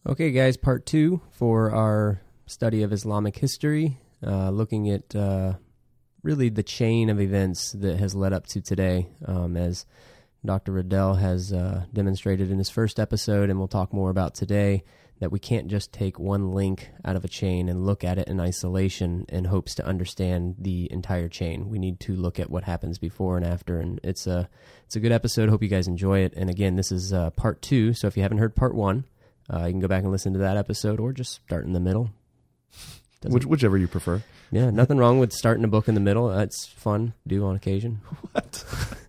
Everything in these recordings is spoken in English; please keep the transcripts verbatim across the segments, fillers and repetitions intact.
Okay, guys, part two for our study of Islamic history, uh, looking at uh, really the chain of events that has led up to today, um, as Doctor Riddell has uh, demonstrated in his first episode, and we'll talk more about today, that we can't just take one link out of a chain and look at it in isolation in hopes to understand the entire chain. We need to look at what happens before and after, and it's a, it's a good episode. Hope you guys enjoy it. And again, this is uh, part two, so if you haven't heard part one, Uh, you can go back and listen to that episode, or just start in the middle. Which, whichever you prefer. Yeah, nothing wrong with starting a book in the middle. That's fun to do on occasion. What?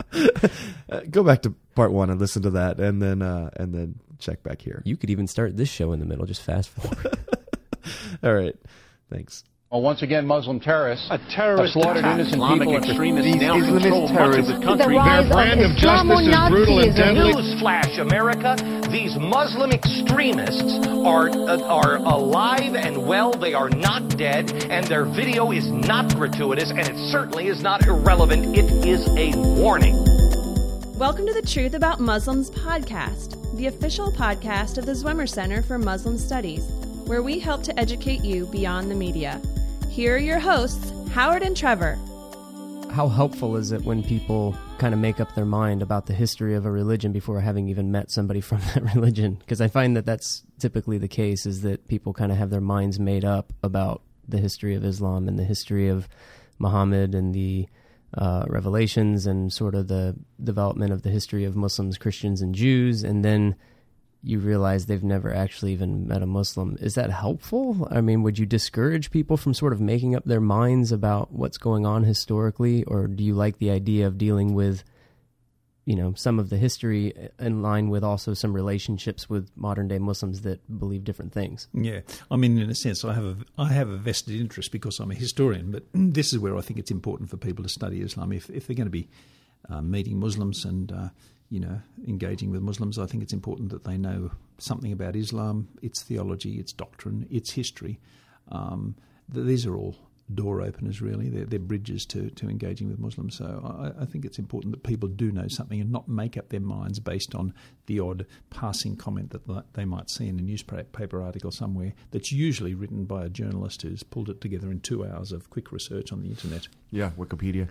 uh, go back to part one and listen to that, and then uh, and then check back here. You could even start this show in the middle. Just fast forward. All right. Thanks. Well, once again, Muslim terrorists a terrorist have slaughtered attack. innocent Islamic people. Extremists now control much of the country. Their brand of, of justice is brutal and deadly. Newsflash, America: these Muslim extremists are uh, are alive and well. They are not dead, and their video is not gratuitous, and it certainly is not irrelevant. It is a warning. Welcome to the Truth About Muslims podcast, the official podcast of the Zwemmer Center for Muslim Studies, where we help to educate you beyond the media. Here are your hosts, Howard and Trevor. How helpful is it when people kind of make up their mind about the history of a religion before having even met somebody from that religion? Because I find that that's typically the case, is that people kind of have their minds made up about the history of Islam and the history of Muhammad and the uh, revelations and sort of the development of the history of Muslims, Christians, and Jews, and then you realize they've never actually even met a Muslim. Is that helpful? I mean, would you discourage people from sort of making up their minds about what's going on historically, or do you like the idea of dealing with, you know, some of the history in line with also some relationships with modern-day Muslims that believe different things? Yeah. I mean, in a sense, I have a, I have a vested interest because I'm a historian, but this is where I think it's important for people to study Islam. If, if they're going to be uh, meeting Muslims and uh, you know, engaging with Muslims, I think it's important that they know something about Islam, its theology, its doctrine, its history. Um, these are all door openers, really. They're, they're bridges to, to engaging with Muslims. So I, I think it's important that people do know something and not make up their minds based on the odd passing comment that they might see in a newspaper article somewhere that's usually written by a journalist who's pulled it together in two hours of quick research on the internet. Yeah, Wikipedia.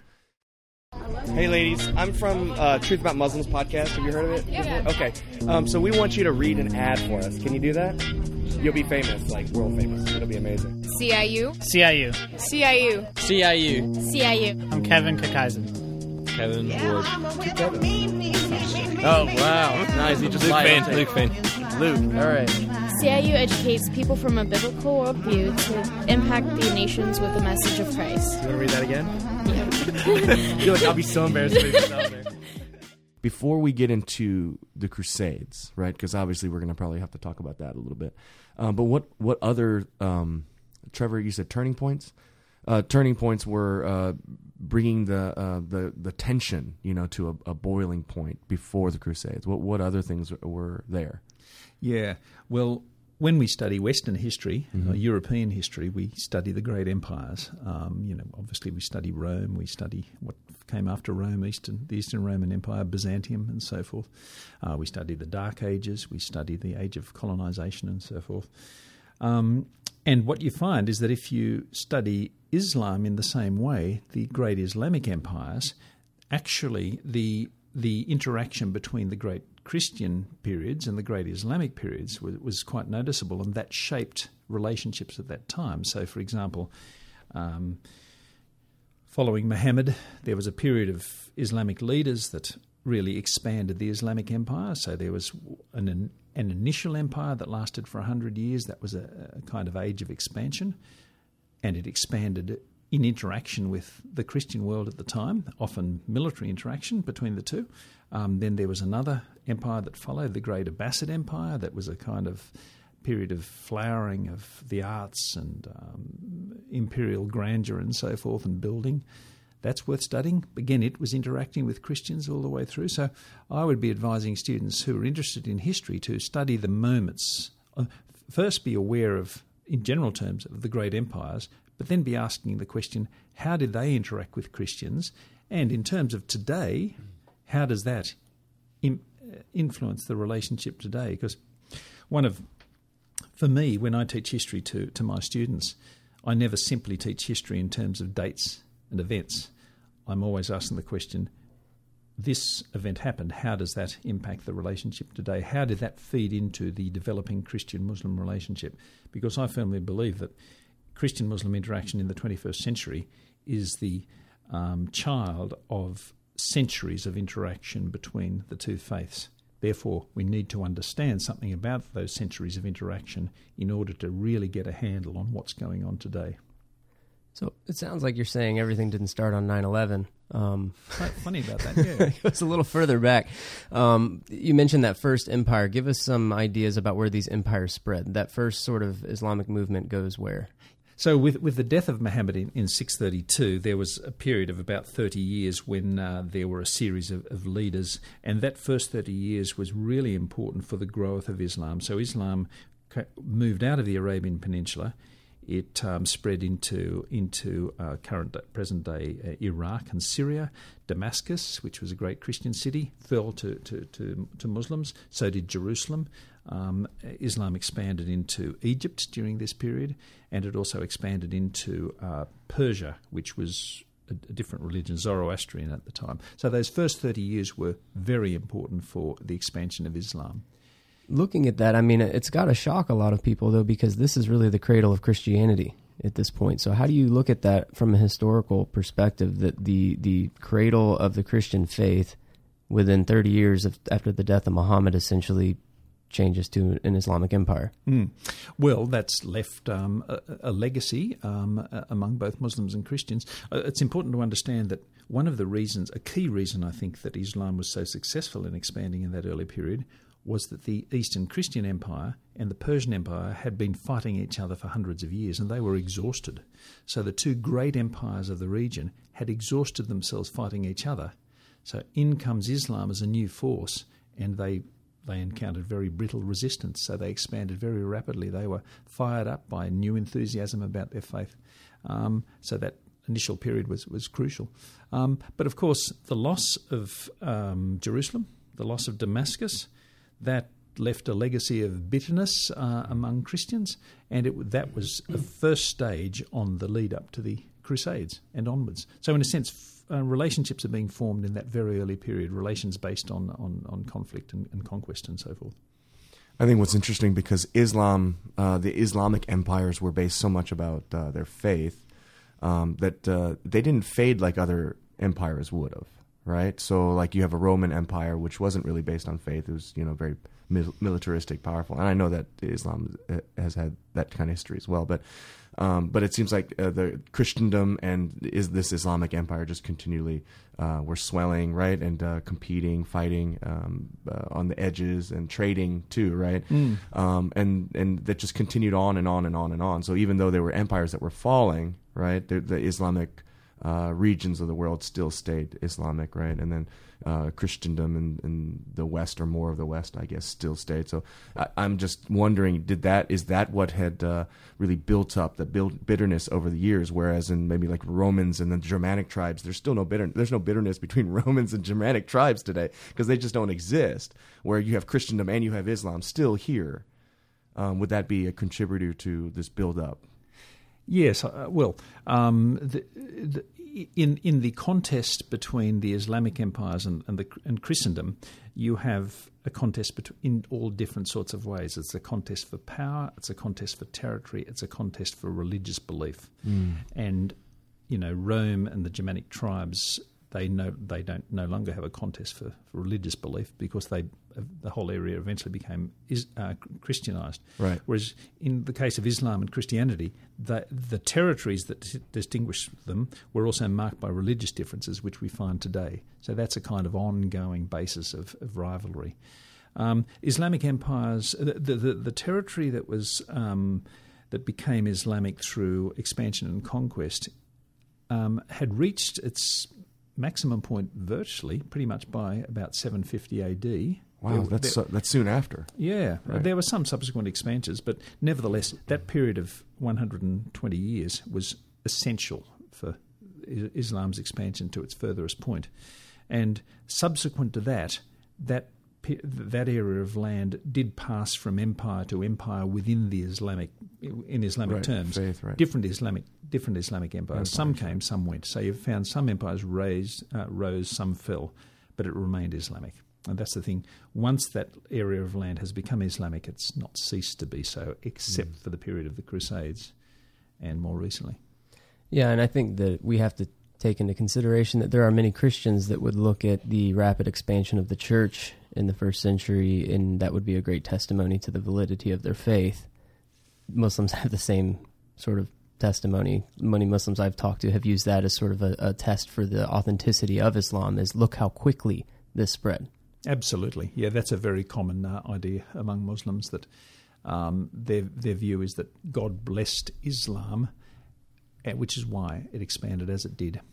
Hey ladies, I'm from uh, Truth About Muslims podcast. Have you heard of it? Yeah. Okay. Um, so we want you to read an ad for us. Can you do that? You'll be famous, like world famous. It'll be amazing. C I U. C I U. C I U. C I U. C I U. I'm Kevin Kakaisen. Kevin Ward. Oh, wow. Nice. He just Luke Fane. Luke Fane. Luke. All right. C I U educates people from a biblical worldview to impact the nations with the message of Christ. You want to read that again? I feel like I'll be so embarrassed to read this out there. Before we get into the Crusades, right, because obviously we're going to probably have to talk about that a little bit, um, but what, what other, um, Trevor, you said turning points? Uh, turning points were uh, bringing the, uh, the the tension, you know, to a, a boiling point before the Crusades. What what other things were there? Yeah, well, when we study Western history, Mm-hmm. uh, European history, we study the great empires. Um, you know, obviously we study Rome, we study what came after Rome, Eastern, the Eastern Roman Empire, Byzantium, and so forth. Uh, we study the Dark Ages, we study the age of colonization, and so forth. Um, and what you find is that if you study Islam in the same way, the great Islamic empires, actually the the interaction between the great Christian periods and the great Islamic periods was, was quite noticeable, and that shaped relationships at that time. So, for example, um, following Muhammad, there was a period of Islamic leaders that really expanded the Islamic empire. So there was an, an initial empire that lasted for one hundred years. That was a, a kind of age of expansion, and it expanded in interaction with the Christian world at the time, often military interaction between the two. Um, then there was another empire that followed, the Great Abbasid Empire, that was a kind of period of flowering of the arts and um, imperial grandeur and so forth and building. That's worth studying. Again, it was interacting with Christians all the way through. So I would be advising students who are interested in history to study the moments. Uh, first, be aware of, in general terms, of the great empires, but then be asking the question, how did they interact with Christians? And in terms of today, how does that in, uh, influence the relationship today? Because one of For me, when I teach history to, to my students, I never simply teach history in terms of dates and events. I'm always asking the question, this event happened, how does that impact the relationship today? How did that feed into the developing Christian-Muslim relationship? Because I firmly believe that Christian-Muslim interaction in the twenty-first century is the um, child of centuries of interaction between the two faiths. Therefore, we need to understand something about those centuries of interaction in order to really get a handle on what's going on today. So it sounds like you're saying everything didn't start on nine eleven. Um, Quite funny about that, yeah. It was a little further back. Um, you mentioned that first empire. Give us some ideas about where these empires spread. That first sort of Islamic movement goes where? So with with the death of Muhammad in, in six thirty-two, there was a period of about thirty years when uh, there were a series of, of leaders, and that first thirty years was really important for the growth of Islam. So Islam moved out of the Arabian Peninsula. It um, spread into into uh, current present day uh, Iraq and Syria. Damascus, which was a great Christian city, fell to to, to, to Muslims. So did Jerusalem. Um, Islam expanded into Egypt during this period, and it also expanded into uh, Persia, which was a, a different religion, Zoroastrian at the time. So those first thirty years were very important for the expansion of Islam. Looking at that, I mean, it's got to shock a lot of people, though, because this is really the cradle of Christianity at this point. So how do you look at that from a historical perspective, that the, the cradle of the Christian faith within thirty years of, after the death of Muhammad essentially changes to an Islamic empire? Mm. Well, that's left um, a, a legacy um, among both Muslims and Christians. Uh, it's important to understand that one of the reasons, a key reason I think that Islam was so successful in expanding in that early period, was that the Eastern Christian Empire and the Persian Empire had been fighting each other for hundreds of years, and they were exhausted. So the two great empires of the region had exhausted themselves fighting each other. So in comes Islam as a new force, and they they encountered very brittle resistance, so they expanded very rapidly. They were fired up by new enthusiasm about their faith. Um, so that initial period was, was crucial. Um, but of course, the loss of um, Jerusalem, the loss of Damascus, that left a legacy of bitterness uh, among Christians, and it, that was the first stage on the lead up to the Crusades and onwards. So in a sense, uh, relationships are being formed in that very early period, relations based on, on, on conflict and, and conquest and so forth. I think what's interesting, because Islam, uh, the Islamic empires were based so much about uh, their faith um, that uh, they didn't fade like other empires would have. Right, so like you have a Roman Empire, which wasn't really based on faith; it was, you know, very mil- militaristic, powerful. And I know that Islam has had that kind of history as well. But, um, but it seems like uh, the Christendom and is this Islamic Empire just continually uh, were swelling, right, and uh, competing, fighting um, uh, on the edges, and trading too, right? Mm. Um, and and that just continued on and on and on and on. So even though there were empires that were falling, right, the, the Islamic Uh, regions of the world still stayed Islamic, right? And then uh, Christendom and, and the West, or more of the West, I guess, still stayed. So I, I'm just wondering, did that is that what had uh, really built up the build, bitterness over the years? Whereas in maybe like Romans and the Germanic tribes, there's still no bitter, there's no bitterness between Romans and Germanic tribes today, because they just don't exist. Where you have Christendom and you have Islam still here, um, would that be a contributor to this build up? Yes, uh, well, um, the, the, in in the contest between the Islamic empires and and, the, and Christendom, you have a contest between, in all different sorts of ways. It's a contest for power, it's a contest for territory, it's a contest for religious belief. Mm. And, you know, Rome and the Germanic tribes, they no they don't no longer have a contest for, for religious belief, because they the whole area eventually became is, uh, Christianized. Right. Whereas in the case of Islam and Christianity, the the territories that t- distinguish them were also marked by religious differences, which we find today. So that's a kind of ongoing basis of, of rivalry. Um, Islamic empires, the, the the territory that was um, that became Islamic through expansion and conquest um, had reached its maximum point virtually pretty much by about seven fifty A D. Wow, there, that's there, uh, that's soon after. Yeah, right. There were some subsequent expansions, but nevertheless, that period of one hundred twenty years was essential for Islam's expansion to its furthest point. And subsequent to that, that that area of land did pass from empire to empire within the Islamic, in Islamic right, terms, faith, right. different Islamic different Islamic empires. Empires. Some came, some went. So you found some empires raised, uh, rose, some fell, but it remained Islamic. And that's the thing. Once that area of land has become Islamic, it's not ceased to be so, except mm. for the period of the Crusades and more recently. Yeah, and I think that we have to take into consideration that there are many Christians that would look at the rapid expansion of the church in the first century, and that would be a great testimony to the validity of their faith. Muslims have the same sort of testimony. Many Muslims I've talked to have used that as sort of a, a test for the authenticity of Islam, is look how quickly this spread. Absolutely. Yeah, that's a very common uh, idea among Muslims, that um, their their view is that God blessed Islam, which is why it expanded as it did.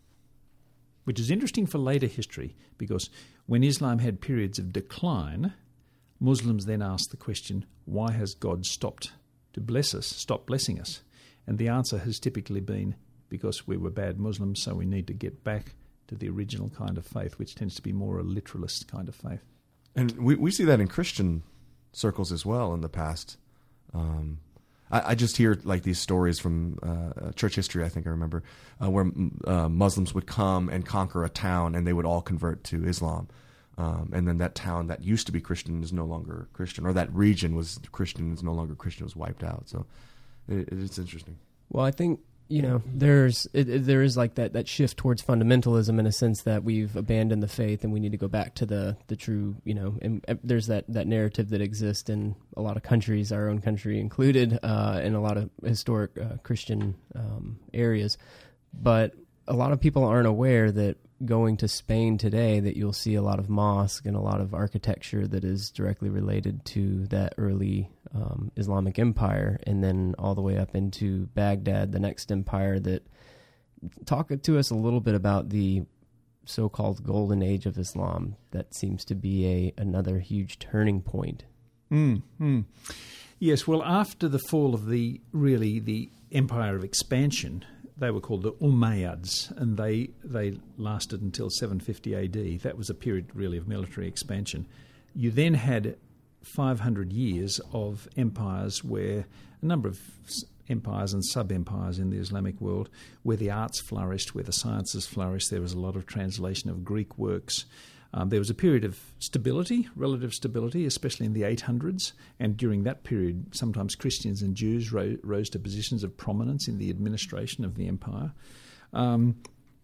Which is interesting for later history, because when Islam had periods of decline, Muslims then asked the question, why has God stopped to bless us, stopped blessing us? And the answer has typically been, because we were bad Muslims, so we need to get back to the original kind of faith, which tends to be more a literalist kind of faith. And we, we see that in Christian circles as well in the past. Um I just hear like these stories from uh, church history, I think I remember, uh, where uh, Muslims would come and conquer a town and they would all convert to Islam. Um, and then that town that used to be Christian is no longer Christian, or that region was Christian is no longer Christian, was wiped out. So it, it's interesting. Well, I think, you know, there's it, it, there is like that, that shift towards fundamentalism in a sense that we've abandoned the faith and we need to go back to the, the true, you know, and there's that, that narrative that exists in a lot of countries, our own country included, uh, in a lot of historic uh, Christian um, areas. But a lot of people aren't aware that going to Spain today, that you'll see a lot of mosque and a lot of architecture that is directly related to that early um, Islamic empire, and then all the way up into Baghdad, the next empire. That talk to us a little bit about the so-called golden age of Islam. That seems to be a another huge turning point. Mm, mm. Yes, well, after the fall of the really the empire of expansion, they were called the Umayyads, and they they lasted until seven fifty A D. That was a period really of military expansion. You then had five hundred years of empires, where a number of empires and sub-empires in the Islamic world, where the arts flourished, where the sciences flourished. There was a lot of translation of Greek works. Um, there was a period of stability, relative stability, especially in the eight hundreds, and during that period, sometimes Christians and Jews ro- rose to positions of prominence in the administration of the empire. Um,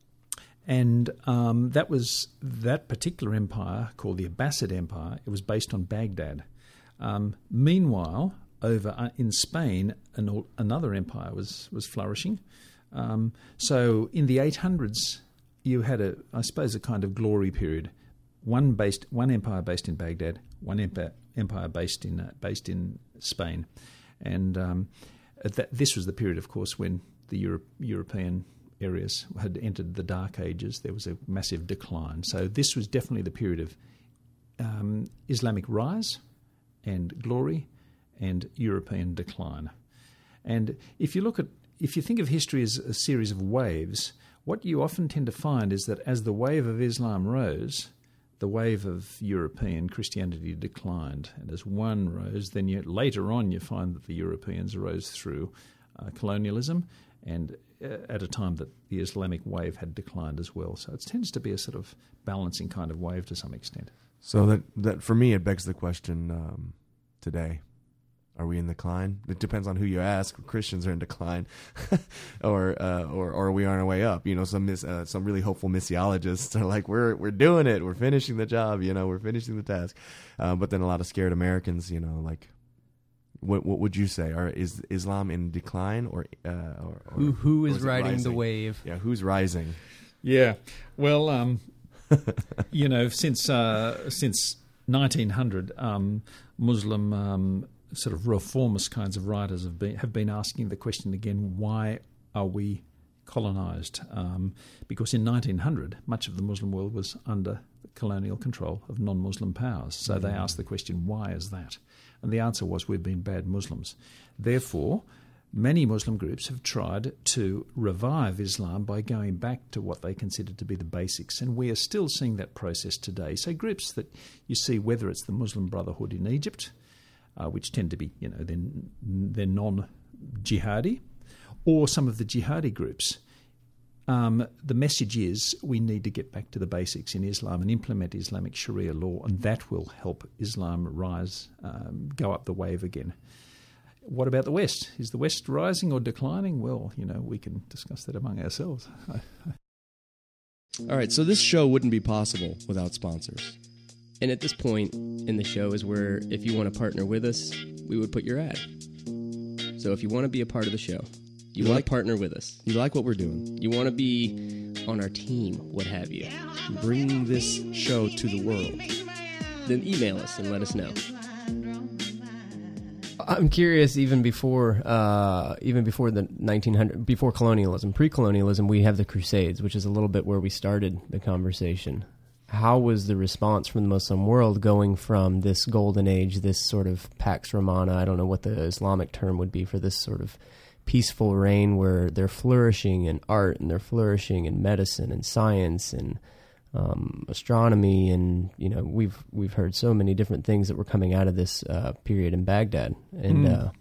and um, that was that particular empire, called the Abbasid Empire. It was based on Baghdad. Um, meanwhile, over uh, in Spain, an, another empire was, was flourishing. Um, so in the eight hundreds, you had, a, I suppose, a kind of glory period. One based, one empire based in Baghdad, one empire, empire based in uh, based in Spain, and um, that, this was the period, of course, when the Europe, European areas had entered the Dark Ages. There was a massive decline. So this was definitely the period of um, Islamic rise and glory, and European decline. And if you look at, if you think of history as a series of waves, what you often tend to find is that as the wave of Islam rose, the wave of European Christianity declined. And as one rose, then you, later on you find that the Europeans rose through uh, colonialism, and uh, at a time that the Islamic wave had declined as well. So it tends to be a sort of balancing kind of wave to some extent. So that, that for me, it begs the question um, today. Are we in decline? It depends on who you ask. Christians are in decline, or, uh, or or are we on our way up? You know, some mis- uh, some really hopeful missiologists are like, we're we're doing it, we're finishing the job, you know, we're finishing the task. Uh, but then a lot of scared Americans, you know, like, what what would you say? Are is Islam in decline, or uh, or, or who who is, or is riding rising? the wave? Yeah, who's rising? Yeah, well, um, you know, since uh, since nineteen hundred, um, Muslim um, sort of reformist kinds of writers have been have been asking the question again: why are we colonised? Um, because in nineteen hundred, much of the Muslim world was under the colonial control of non-Muslim powers. So mm. they asked the question: why is that? And the answer was, we've been bad Muslims. Therefore, many Muslim groups have tried to revive Islam by going back to what they consider to be the basics, and we are still seeing that process today. So groups that you see, whether it's the Muslim Brotherhood in Egypt, uh, which tend to be, you know, they're, they're non-jihadi, or some of the jihadi groups, um, the message is we need to get back to the basics in Islam and implement Islamic Sharia law, and that will help Islam rise, um, go up the wave again. What about the West? Is the West rising or declining? Well, you know, we can discuss that among ourselves. All right, so this show wouldn't be possible without sponsors. And at this point in the show is where, if you want to partner with us, we would put your ad. So if you want to be a part of the show, you, you want like, to partner with us, you like what we're doing, you want to be on our team, what have you, bring this show to the world, then email us and let us know. I'm curious. Even before, uh, even before the nineteen hundred, before colonialism, pre-colonialism, we have the Crusades, which is a little bit where we started the conversation. How was the response from the Muslim world going from this golden age, this sort of Pax Romana? I don't know what the Islamic term would be for this sort of peaceful reign, where they're flourishing in art and they're flourishing in medicine and science and Um, astronomy, and you know we've we've heard so many different things that were coming out of this uh, period in Baghdad. And mm. uh,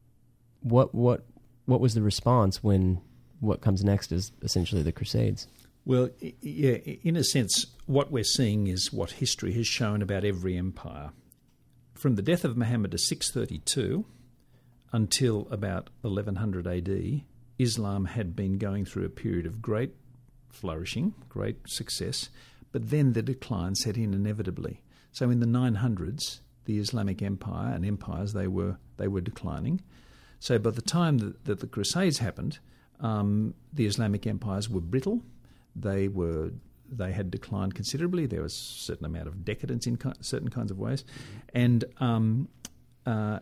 what what what was the response when what comes next is essentially the Crusades? Well, yeah, in a sense, what we're seeing is what history has shown about every empire. From the death of Muhammad in six thirty-two until about eleven hundred A D, Islam had been going through a period of great flourishing, great success, but then the decline set in inevitably. So in the nine hundreds, the Islamic Empire and empires, they were they were declining. So by the time that, that the Crusades happened, um, the Islamic empires were brittle. They were they had declined considerably. There was a certain amount of decadence in ki- certain kinds of ways, and um, uh,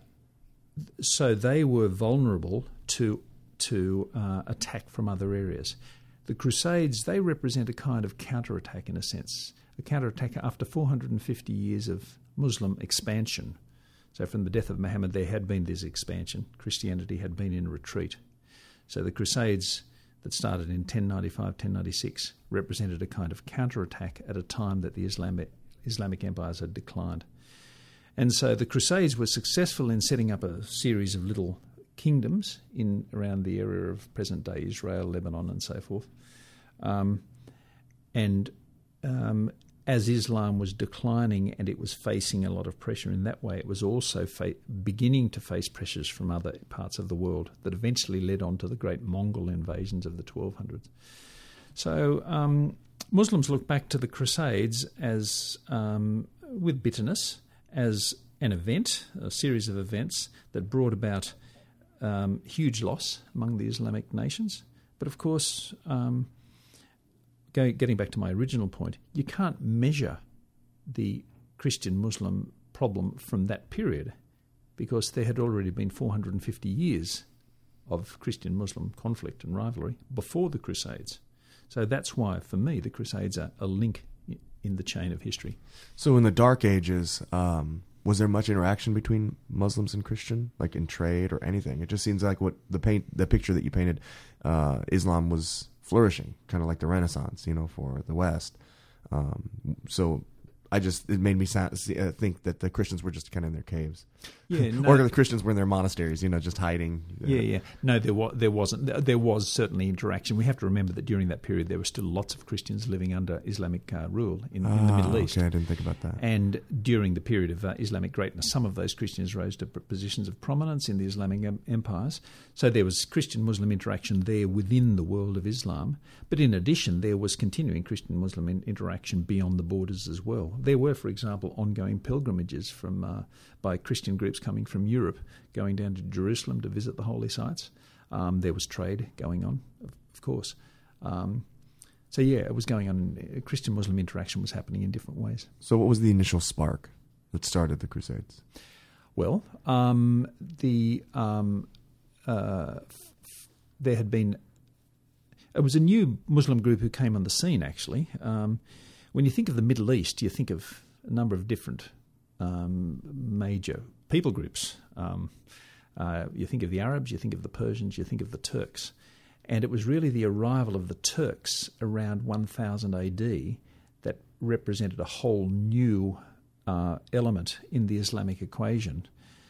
so they were vulnerable to to uh, attack from other areas. The Crusades, they represent a kind of counterattack in a sense, a counterattack after four hundred fifty years of Muslim expansion. So from the death of Muhammad, there had been this expansion. Christianity had been in retreat. So the Crusades that started in ten ninety-five, ten ninety-six represented a kind of counterattack at a time that the Islamic, Islamic empires had declined. And so the Crusades were successful in setting up a series of little kingdoms in around the area of present-day Israel, Lebanon, and so forth. Um, and um, as Islam was declining and it was facing a lot of pressure in that way, it was also fa- beginning to face pressures from other parts of the world that eventually led on to the great Mongol invasions of the twelve hundreds. So um, Muslims look back to the Crusades as, um, with bitterness, as an event, a series of events that brought about Um, huge loss among the Islamic nations. But of course, um, go, getting back to my original point, you can't measure the Christian-Muslim problem from that period because there had already been four hundred fifty years of Christian-Muslim conflict and rivalry before the Crusades. So that's why, for me, the Crusades are a link in the chain of history. So in the Dark Ages, um, was there much interaction between Muslims and Christian, like in trade or anything? It just seems like what the paint, the picture that you painted, uh, Islam was flourishing, kind of like the Renaissance, you know, for the West. Um, so I just, it made me sound, uh, think that the Christians were just kind of in their caves. Yeah, no, or the Christians were in their monasteries, you know, just hiding. Yeah, yeah. No, there was, there wasn't. There was certainly interaction. We have to remember that during that period there were still lots of Christians living under Islamic uh, rule in, oh, in the Middle East. Okay, I didn't think about that. And during the period of uh, Islamic greatness, some of those Christians rose to positions of prominence in the Islamic em- empires. So there was Christian-Muslim interaction there within the world of Islam. But in addition, there was continuing Christian-Muslim in- interaction beyond the borders as well. There were, for example, ongoing pilgrimages from uh, by Christian groups coming from Europe, going down to Jerusalem to visit the holy sites. Um, there was trade going on, of, of course. Um, so yeah, it was going on. Christian-Muslim interaction was happening in different ways. So what was the initial spark that started the Crusades? Well, um, the um, uh, f- there had been... It was a new Muslim group who came on the scene, actually. Um, when you think of the Middle East, you think of a number of different um, major people groups. Um, Uh, you think of the Arabs, you think of the Persians, you think of the Turks. And it was really the arrival of the Turks around one thousand A D that represented a whole new uh, element in the Islamic equation.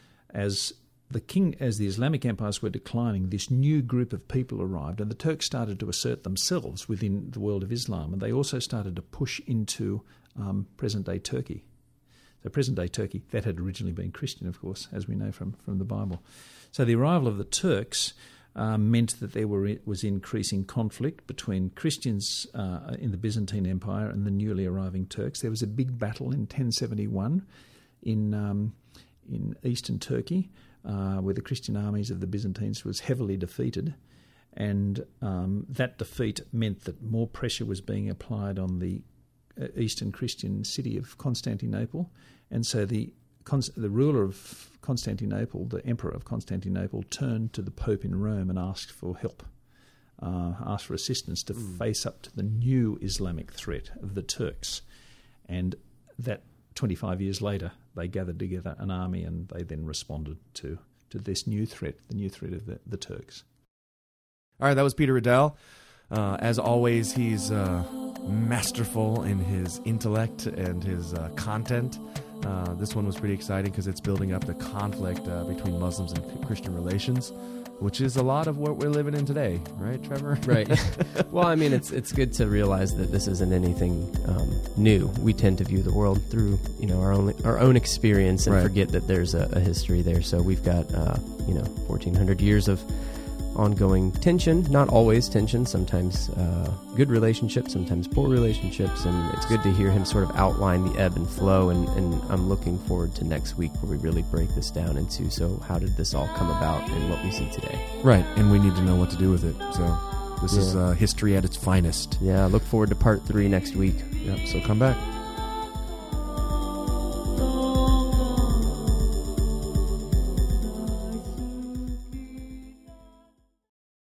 As the king, as the Islamic empires were declining, this new group of people arrived, and the Turks started to assert themselves within the world of Islam, and they also started to push into um, present-day Turkey. So present-day Turkey, that had originally been Christian, of course, as we know from, from the Bible. So the arrival of the Turks um, meant that there were, was increasing conflict between Christians uh, in the Byzantine Empire and the newly arriving Turks. There was a big battle in ten seventy-one in um, in eastern Turkey, uh, where the Christian armies of the Byzantines was heavily defeated, and um, that defeat meant that more pressure was being applied on the uh, eastern Christian city of Constantinople, and so the the ruler of Constantinople, the emperor of Constantinople, turned to the Pope in Rome and asked for help, uh, asked for assistance to mm. face up to the new Islamic threat of the Turks, and that twenty-five years later, they gathered together an army and they then responded to, to this new threat, the new threat of the, the Turks. All right, that was Peter Riddell. Uh, as always, he's uh, masterful in his intellect and his uh, content. Uh, this one was pretty exciting because it's building up the conflict uh, between Muslims and Christian relations, which is a lot of what we're living in today, right, Trevor? Right. Well, I mean, it's it's good to realize that this isn't anything um, new. We tend to view the world through, you know, our own our own experience and right. forget that there's a, a history there. So we've got, uh, you know, fourteen hundred years of ongoing tension, not always tension, sometimes uh, good relationships, sometimes poor relationships, and it's good to hear him sort of outline the ebb and flow, and, and I'm looking forward to next week where we really break this down into, so how did this all come about and what we see today. Right, and we need to know what to do with it, so this yeah. is uh, history at its finest. Yeah, look forward to part three next week. Yep, so come back.